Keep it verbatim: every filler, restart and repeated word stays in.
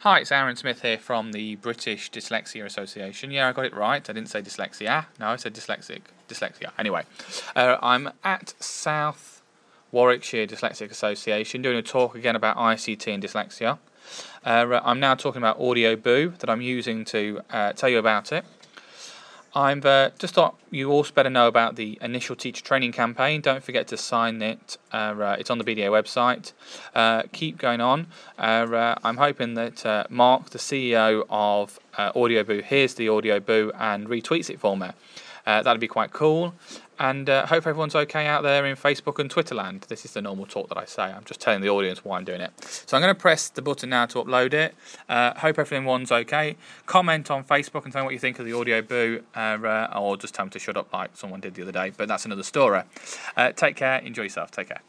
Hi, it's Aaron Smith here from the British Dyslexia Association. Yeah, I got it right. I didn't say dyslexia. No, I said dyslexic. Dyslexia. Anyway, uh, I'm at South Warwickshire Dyslexic Association doing a talk again about I C T and dyslexia. Uh, I'm now talking about Audioboo that I'm using to uh, tell you about it. I've uh, just thought you also better know about the initial teacher training campaign. Don't forget to sign it. Uh, uh, it's on the B D A website. Uh, keep going on. Uh, uh, I'm hoping that uh, Mark, the C E O of uh, Audioboo, hears the Audioboo and retweets it for me. Uh, that'd be quite cool. And uh, hope everyone's okay out there in Facebook and Twitter land. This is the normal talk that I say. I'm just telling the audience why I'm doing it. So I'm going to press the button now to upload it. Uh, hope everyone's okay. Comment on Facebook and tell me what you think of the Audioboo, uh, uh, or just tell them to shut up like someone did the other day. But that's another story. Uh, take care. Enjoy yourself. Take care.